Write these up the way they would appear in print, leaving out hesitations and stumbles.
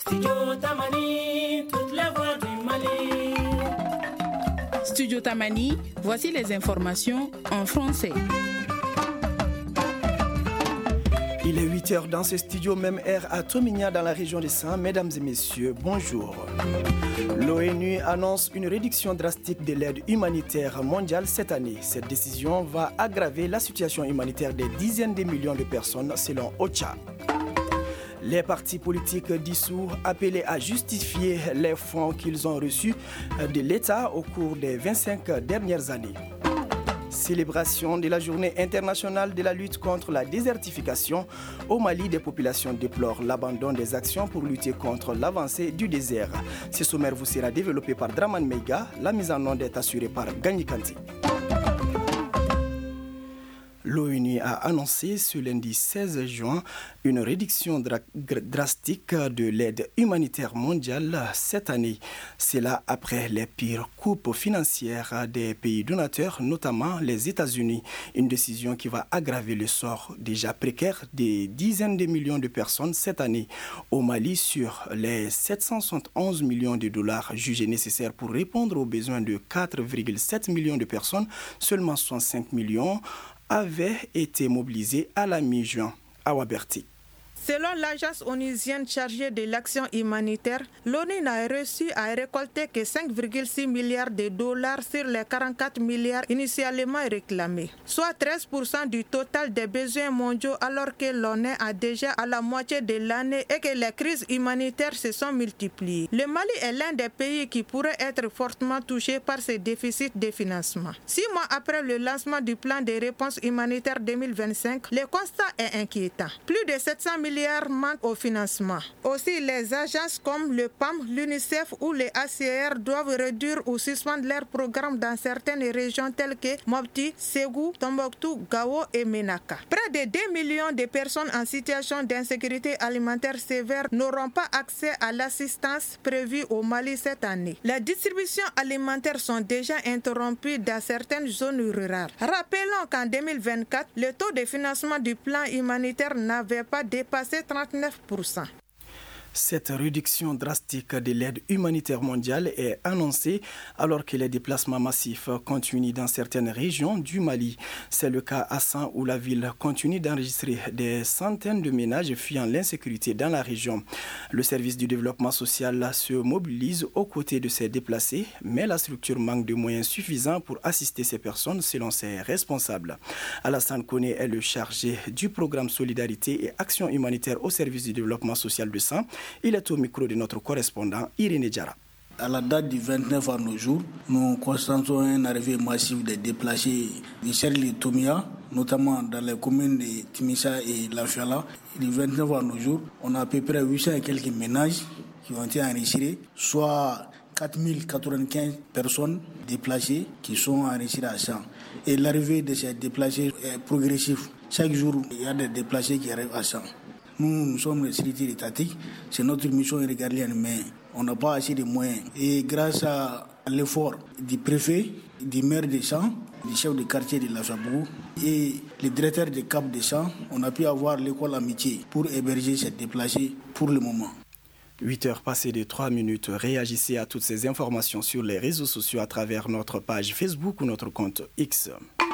Studio Tamani, toutes les voix du Mali. Studio Tamani, voici les informations en français. Il est 8h dans ce studio, même heure à Tomigna dans la région de Saint. Mesdames et messieurs, bonjour. L'ONU annonce une réduction drastique de l'aide humanitaire mondiale cette année. Cette décision va aggraver la situation humanitaire des dizaines de millions de personnes selon OCHA. Les partis politiques dissous appelés à justifier les fonds qu'ils ont reçus de l'État au cours des 25 dernières années. Célébration de la journée internationale de la lutte contre la désertification. Au Mali, des populations déplorent l'abandon des actions pour lutter contre l'avancée du désert. Ce sommaire vous sera développé par Draman Meiga. La mise en onde est assurée par Gagny Kanti. L'ONU a annoncé ce lundi 16 juin une réduction drastique de l'aide humanitaire mondiale cette année. C'est là après les pires coupes financières des pays donateurs, notamment les États-Unis. Une décision qui va aggraver le sort déjà précaire des dizaines de millions de personnes cette année. Au Mali, sur les 771 millions de dollars jugés nécessaires pour répondre aux besoins de 4,7 millions de personnes, seulement 65 millions avaient été mobilisés à la mi-juin. Awa Berti. Selon l'agence onusienne chargée de l'action humanitaire, l'ONU n'a reçu à récolter que 5,6 milliards de dollars sur les 44 milliards initialement réclamés, soit 13% du total des besoins mondiaux alors que l'on est déjà à la moitié de l'année et que les crises humanitaires se sont multipliées. Le Mali est l'un des pays qui pourrait être fortement touché par ces déficits de financement. 6 mois après le lancement du plan de réponse humanitaire 2025, le constat est inquiétant. Plus de 700 milliards manquent au financement. Aussi, les agences comme le PAM, l'UNICEF ou les ACR doivent réduire ou suspendre leurs programmes dans certaines régions telles que Mopti, Ségou, Tombouctou, Gao et Ménaka. Près de 2 millions de personnes en situation d'insécurité alimentaire sévère n'auront pas accès à l'assistance prévue au Mali cette année. Les distributions alimentaires sont déjà interrompues dans certaines zones rurales. Rappelons qu'en 2024, le taux de financement du plan humanitaire n'avait pas dépassé 39%. Cette réduction drastique de l'aide humanitaire mondiale est annoncée alors que les déplacements massifs continuent dans certaines régions du Mali. C'est le cas à San où la ville continue d'enregistrer des centaines de ménages fuyant l'insécurité dans la région. Le service du développement social se mobilise aux côtés de ces déplacés, mais la structure manque de moyens suffisants pour assister ces personnes selon ses responsables. Alassane Kone est le chargé du programme Solidarité et Action humanitaire au service du développement social de San. Il est au micro de notre correspondant Irénée Diarra. À la date du 29 à nos jours, nous constatons une arrivée massive des déplacés de Serli et Tomia, notamment dans les communes de Timissa et Lafiala. Du 29 à nos jours, on a à peu près 800 et quelques ménages qui ont été enregistrés, soit 4095 personnes déplacées qui sont enregistrées à 100. Et l'arrivée de ces déplacés est progressive. Chaque jour, il y a des déplacés qui arrivent à 100. Nous sommes les structures étatiques, c'est notre mission régalienne, mais on n'a pas assez de moyens. Et grâce à l'effort du préfet, du maire des champs, du chef de quartier de la Chabou et le directeur de Cap des champs, on a pu avoir l'école amitié pour héberger ces déplacés pour le moment. 8h passées de 3 minutes. Réagissez à toutes ces informations sur les réseaux sociaux à travers notre page Facebook ou notre compte X.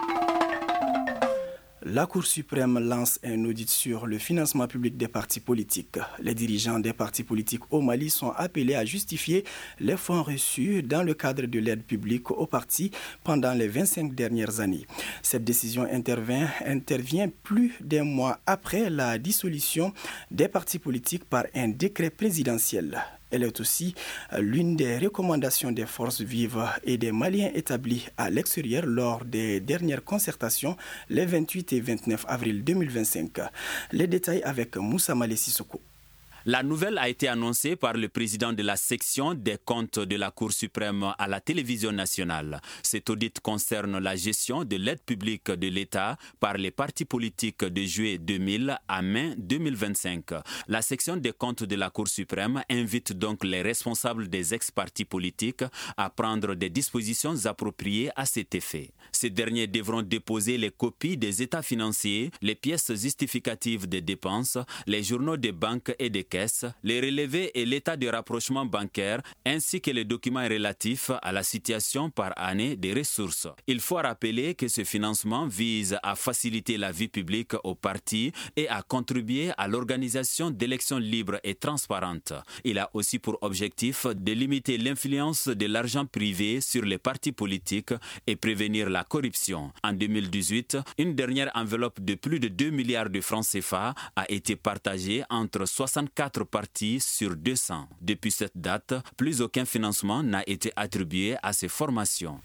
La Cour suprême lance un audit sur le financement public des partis politiques. Les dirigeants des partis politiques au Mali sont appelés à justifier les fonds reçus dans le cadre de l'aide publique aux partis pendant les 25 dernières années. Cette décision intervient plus d'un mois après la dissolution des partis politiques par un décret présidentiel. Elle est aussi l'une des recommandations des forces vives et des Maliens établis à l'extérieur lors des dernières concertations les 28 et 29 avril 2025. Les détails avec Moussa Malé Sissoko. La nouvelle a été annoncée par le président de la section des comptes de la Cour suprême à la télévision nationale. Cet audit concerne la gestion de l'aide publique de l'État par les partis politiques de juillet 2000 à mai 2025. La section des comptes de la Cour suprême invite donc les responsables des ex-partis politiques à prendre des dispositions appropriées à cet effet. Ces derniers devront déposer les copies des états financiers, les pièces justificatives des dépenses, les journaux des banques et des caisses. caisse, les relevés et l'état de rapprochement bancaire, ainsi que les documents relatifs à la situation par année des ressources. Il faut rappeler que ce financement vise à faciliter la vie publique aux partis et à contribuer à l'organisation d'élections libres et transparentes. Il a aussi pour objectif de limiter l'influence de l'argent privé sur les partis politiques et prévenir la corruption. En 2018, une dernière enveloppe de plus de 2 milliards de francs CFA a été partagée entre 64 partis sur 200. Depuis cette date, plus aucun financement n'a été attribué à ces formations.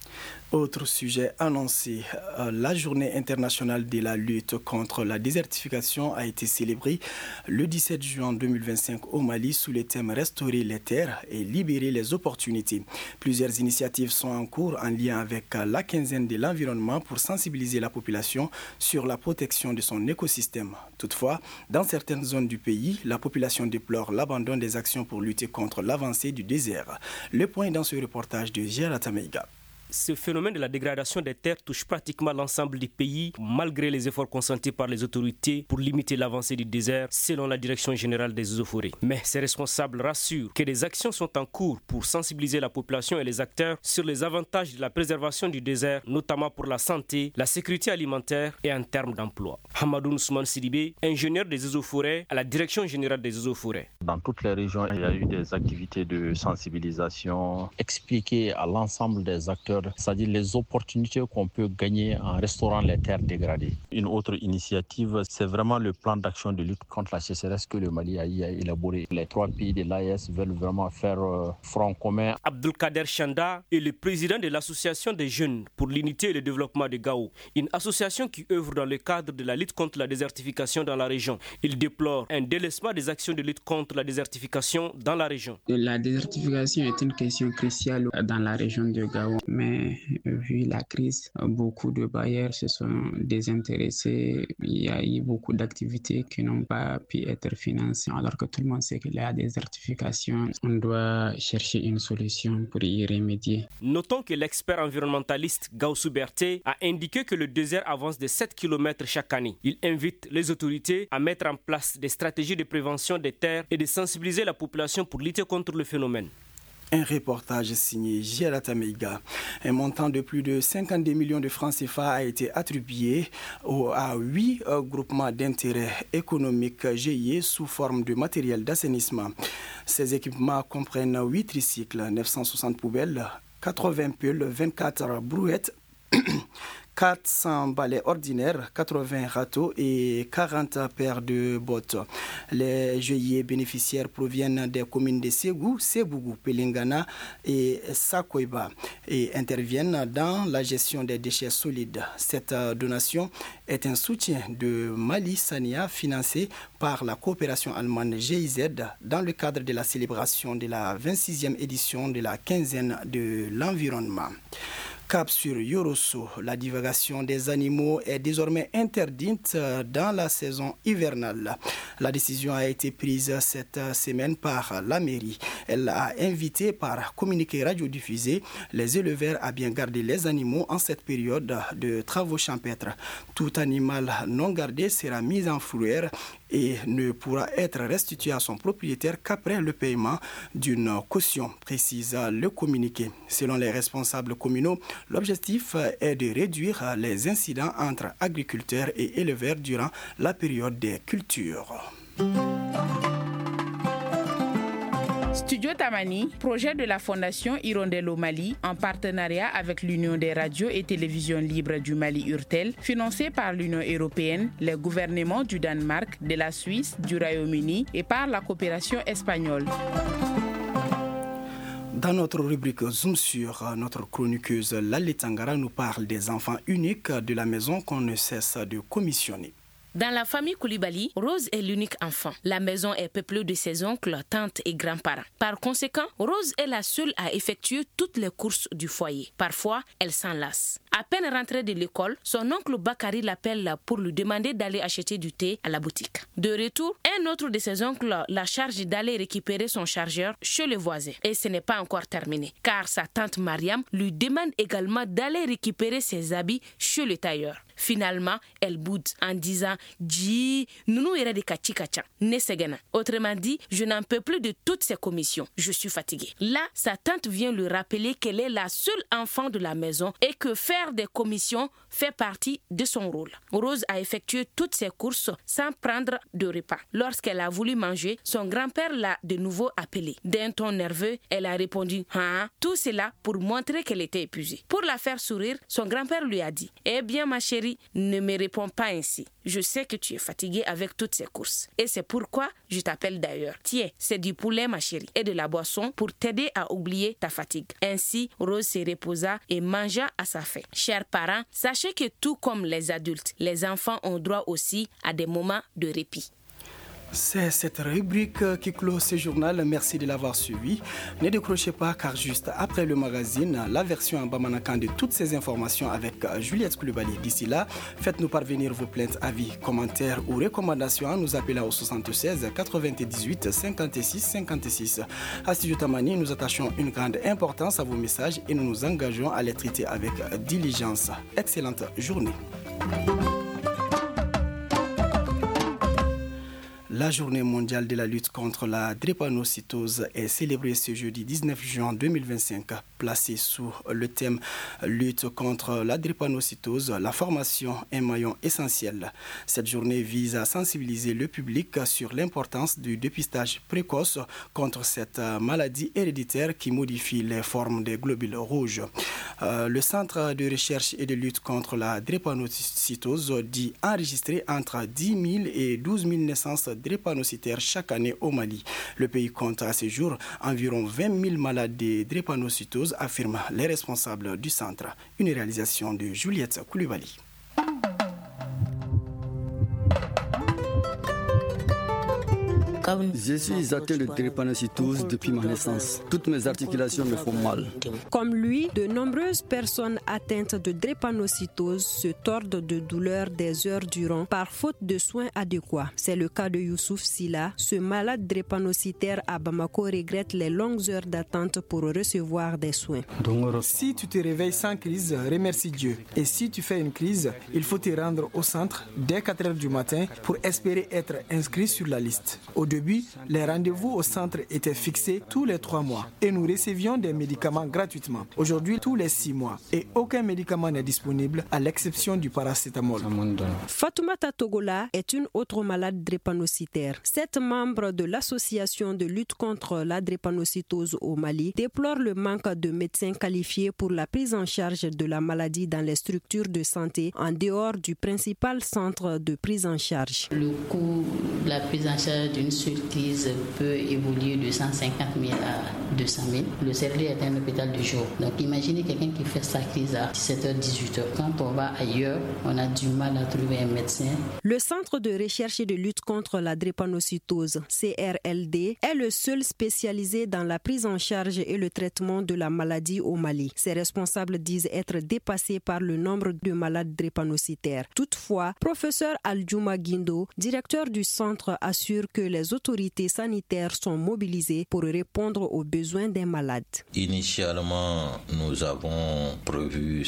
Autre sujet annoncé, la journée internationale de la lutte contre la désertification a été célébrée le 17 juin 2025 au Mali sous le thème « Restaurer les terres et libérer les opportunités ». Plusieurs initiatives sont en cours en lien avec la quinzaine de l'environnement pour sensibiliser la population sur la protection de son écosystème. Toutefois, dans certaines zones du pays, la population déplore l'abandon des actions pour lutter contre l'avancée du désert. Le point dans ce reportage de Gérata Meiga. Ce phénomène de la dégradation des terres touche pratiquement l'ensemble du pays, malgré les efforts consentis par les autorités pour limiter l'avancée du désert, selon la Direction générale des eaux et forêts. Mais ces responsables rassurent que des actions sont en cours pour sensibiliser la population et les acteurs sur les avantages de la préservation du désert, notamment pour la santé, la sécurité alimentaire et en termes d'emploi. Hamadou Ousmane Sidibé, ingénieur des eaux et forêts à la Direction générale des eaux et forêts. Dans toutes les régions, il y a eu des activités de sensibilisation, expliquer à l'ensemble des acteurs, c'est-à-dire les opportunités qu'on peut gagner en restaurant les terres dégradées. Une autre initiative, c'est vraiment le plan d'action de lutte contre la sécheresse que le Mali a élaboré. Les 3 pays de l'AES veulent vraiment faire front commun. Abdelkader Chanda est le président de l'association des jeunes pour l'unité et le développement de Gao, une association qui œuvre dans le cadre de la lutte contre la désertification dans la région. Il déplore un délaissement des actions de lutte contre la désertification dans la région. La désertification est une question cruciale dans la région de Gao, mais vu la crise, beaucoup de bailleurs se sont désintéressés. Il y a eu beaucoup d'activités qui n'ont pas pu être financées, alors que tout le monde sait qu'il y a des désertification. On doit chercher une solution pour y remédier. Notons que l'expert environnementaliste Gaussou Berté a indiqué que le désert avance de 7 km chaque année. Il invite les autorités à mettre en place des stratégies de prévention des terres et de sensibiliser la population pour lutter contre le phénomène. Un reportage signé Gérata Meiga. Un montant de plus de 52 millions de francs CFA a été attribué à 8 groupements d'intérêt économique GIE sous forme de matériel d'assainissement. Ces équipements comprennent 8 tricycles, 960 poubelles, 80 pelles, 24 brouettes, 400 balais ordinaires, 80 râteaux et 40 paires de bottes. Les GIE bénéficiaires proviennent des communes de Ségou, Sebougou, Pelingana et Sakoiba et interviennent dans la gestion des déchets solides. Cette donation est un soutien de Mali Sania financé par la coopération allemande GIZ dans le cadre de la célébration de la 26e édition de la quinzaine de l'environnement. Cap sur Yorosso, la divagation des animaux est désormais interdite dans la saison hivernale. La décision a été prise cette semaine par la mairie. Elle a invité par communiqué radiodiffusé les éleveurs à bien garder les animaux en cette période de travaux champêtres. Tout animal non gardé sera mis en fourrière et ne pourra être restitué à son propriétaire qu'après le paiement d'une caution, précise le communiqué. Selon les responsables communaux, l'objectif est de réduire les incidents entre agriculteurs et éleveurs durant la période des cultures. Studio Tamani, projet de la Fondation Hirondelle au Mali, en partenariat avec l'Union des radios et télévisions libres du Mali URTEL, financé par l'Union européenne, les gouvernements du Danemark, de la Suisse, du Royaume-Uni et par la coopération espagnole. Dans notre rubrique Zoom sur, notre chroniqueuse Lali Tangara nous parle des enfants uniques de la maison qu'on ne cesse de commissionner. Dans la famille Koulibaly, Rose est l'unique enfant. La maison est peuplée de ses oncles, tantes et grands-parents. Par conséquent, Rose est la seule à effectuer toutes les courses du foyer. Parfois, elle s'en lasse. À peine rentrée de l'école, son oncle Bakary l'appelle pour lui demander d'aller acheter du thé à la boutique. De retour, un autre de ses oncles la charge d'aller récupérer son chargeur chez le voisin. Et ce n'est pas encore terminé, car sa tante Mariam lui demande également d'aller récupérer ses habits chez le tailleur. Finalement, elle boude en disant « Ji, nous ira de kachikacha, ne segana ». Autrement dit, je n'en peux plus de toutes ces commissions. Je suis fatiguée. Là, sa tante vient lui rappeler qu'elle est la seule enfant de la maison et que faire des commissions fait partie de son rôle. Rose a effectué toutes ses courses sans prendre de repas. Lorsqu'elle a voulu manger, son grand-père l'a de nouveau appelée. D'un ton nerveux, elle a répondu « Ah ». Tout cela pour montrer qu'elle était épuisée. Pour la faire sourire, son grand-père lui a dit « Eh bien ma chérie, ne me réponds pas ainsi. Je sais que tu es fatiguée avec toutes ces courses. Et c'est pourquoi je t'appelle d'ailleurs. Tiens, c'est du poulet ma chérie et de la boisson pour t'aider à oublier ta fatigue. » Ainsi, Rose se reposa et mangea à sa faim. Chers parents, sachez que tout comme les adultes, les enfants ont droit aussi à des moments de répit. C'est cette rubrique qui clôt ce journal. Merci de l'avoir suivi. Ne décrochez pas car juste après le magazine, la version en bamanakan de toutes ces informations avec Juliette Koulibaly. D'ici là, faites-nous parvenir vos plaintes, avis, commentaires ou recommandations en nous appelant au 76 98 56 56. À Studio Tamani, nous attachons une grande importance à vos messages et nous nous engageons à les traiter avec diligence. Excellente journée. La journée mondiale de la lutte contre la drépanocytose est célébrée ce jeudi 19 juin 2025. Placée sous le thème « Lutte contre la drépanocytose, la formation, un maillon essentiel ». Cette journée vise à sensibiliser le public sur l'importance du dépistage précoce contre cette maladie héréditaire qui modifie les formes des globules rouges. Le Centre de recherche et de lutte contre la drépanocytose dit enregistrer entre 10 000 et 12 000 naissances drépanocytaires chaque année au Mali. Le pays compte à ce jour environ 20 000 malades de drépanocytose, affirment les responsables du centre. Une réalisation de Juliette Koulibaly. Je suis atteint de drépanocytose depuis ma naissance. Toutes mes articulations me font mal. Comme lui, de nombreuses personnes atteintes de drépanocytose se tordent de douleur des heures durant par faute de soins adéquats. C'est le cas de Youssouf Silla. Ce malade drépanocytaire à Bamako regrette les longues heures d'attente pour recevoir des soins. Si tu te réveilles sans crise, remercie Dieu. Et si tu fais une crise, il faut te rendre au centre dès 4 heures du matin pour espérer être inscrit sur la liste. Au début, les rendez-vous au centre étaient fixés tous les 3 mois et nous recevions des médicaments gratuitement. Aujourd'hui, tous les 6 mois et aucun médicament n'est disponible à l'exception du paracétamol. Fatoumata Togola est une autre malade drépanocytaire. Cette membre de l'association de lutte contre la drépanocytose au Mali déplore le manque de médecins qualifiés pour la prise en charge de la maladie dans les structures de santé en dehors du principal centre de prise en charge. Le coût de la prise en charge d'une seule crise peut évoluer de 150 000 à 200 000. Le CRD est un hôpital de jour. Donc imaginez quelqu'un qui fait sa crise à 17h, 18h. Quand on va ailleurs, on a du mal à trouver un médecin. Le Centre de recherche et de lutte contre la drépanocytose, CRLD, est le seul spécialisé dans la prise en charge et le traitement de la maladie au Mali. Ses responsables disent être dépassés par le nombre de malades drépanocytaires. Toutefois, professeur Aldjouma Guindo, directeur du centre, assure que les autorités sanitaires sont mobilisées pour répondre aux besoins des malades. Initialement, nous avons prévu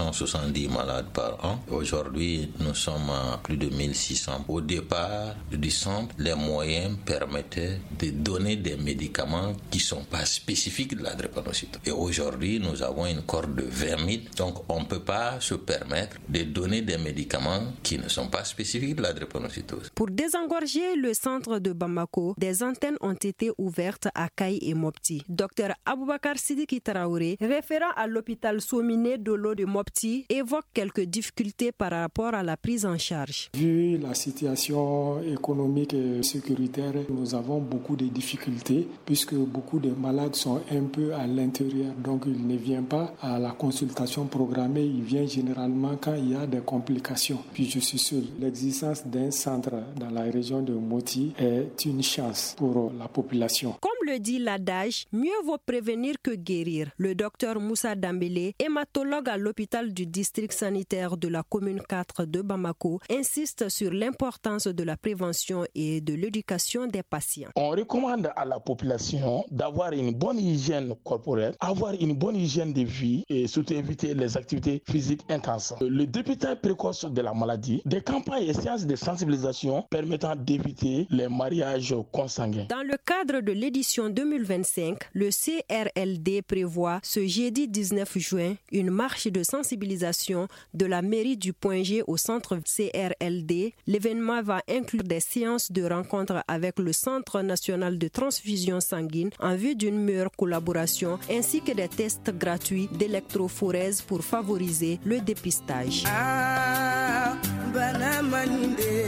570 malades par an. Aujourd'hui, nous sommes à plus de 1600. Au départ du centre, les moyens permettaient de donner des médicaments qui ne sont pas spécifiques de la drépanocytose. Et aujourd'hui, nous avons une corde de 20 000. Donc, on ne peut pas se permettre de donner des médicaments qui ne sont pas spécifiques de la drépanocytose. Pour désengorger le centre de Bamako, des antennes ont été ouvertes à Kaï et Mopti. Dr Aboubakar Sidiki Traoré, référent à l'hôpital Somminé de l'eau de Mopti, évoque quelques difficultés par rapport à la prise en charge. Vu la situation économique et sécuritaire, nous avons beaucoup de difficultés puisque beaucoup de malades sont un peu à l'intérieur. Donc ils ne viennent pas à la consultation programmée, ils viennent généralement quand il y a des complications. Puis je suis sûr, l'existence d'un centre dans la région de Moti est une chance pour la population. Comme le dit l'adage, mieux vaut prévenir que guérir. Le docteur Moussa Dambélé, hématologue à l'hôpital du district sanitaire de la commune 4 de Bamako, insiste sur l'importance de la prévention et de l'éducation des patients. On recommande à la population d'avoir une bonne hygiène corporelle, avoir une bonne hygiène de vie et surtout éviter les activités physiques intenses. Le dépistage précoce de la maladie, des campagnes et séances de sensibilisation permettant d'éviter les mariages consanguins. Dans le cadre de l'édition 2025, le CRLD prévoit ce jeudi 19 juin une marche de sensibilisation de la mairie du Point G au centre CRLD. L'événement va inclure des séances de rencontres avec le Centre national de transfusion sanguine en vue d'une meilleure collaboration ainsi que des tests gratuits d'électrophorèse pour favoriser le dépistage.